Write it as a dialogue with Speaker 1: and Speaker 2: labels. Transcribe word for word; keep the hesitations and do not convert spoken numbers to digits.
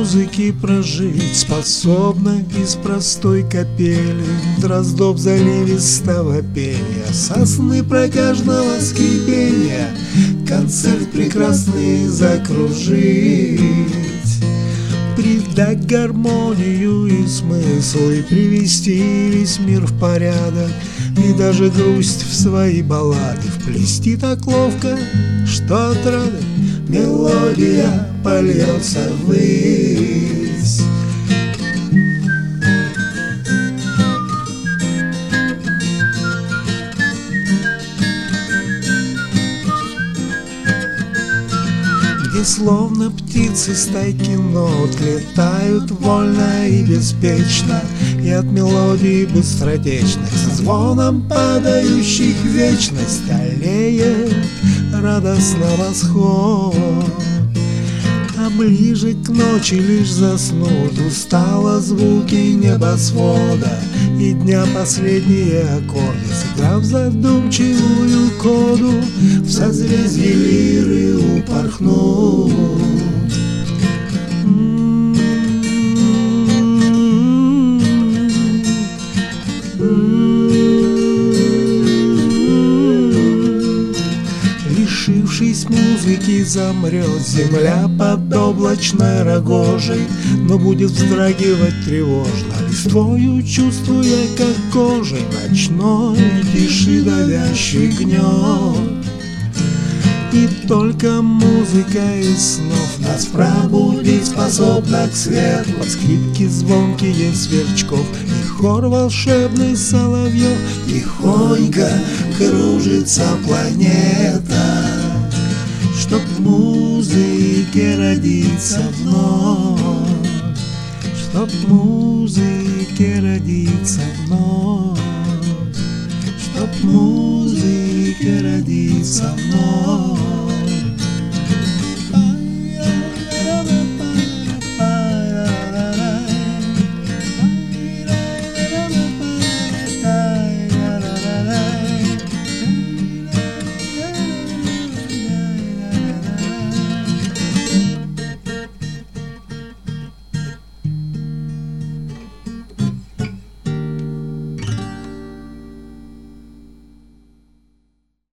Speaker 1: музыки прожить способна из простой капели дроздов заливистого пения, сосны протяжного скрипения, концерт прекрасный закружить, придать гармонию и смысл, и привести весь мир в порядок, и даже грусть в свои баллады вплести так ловко, что от рады мелодия польется ввысь. Где словно птицы стайки нот летают вольно и беспечно, и от мелодии быстротечных со звоном падающих в вечность аллеет радостно восход. А ближе к ночи лишь заснут устало звуки небосвода, и дня последние аккорды, сыграв задумчивую коду, в созвездии лиры упорхнут. Лишившись музыки, замрет земля под облачной рогожей, но будет вздрагивать тревожно листвою, чувствуя, как кожей ночной тиши давящий гнет. И только музыка из снов нас пробудить способна к свету, скрипки звонкие сверчков и хор волшебный соловьев. Тихонько кружится планета, чтоб в музыке родиться вновь, чтоб в музыке родиться вновь, чтоб в музыке родиться вновь.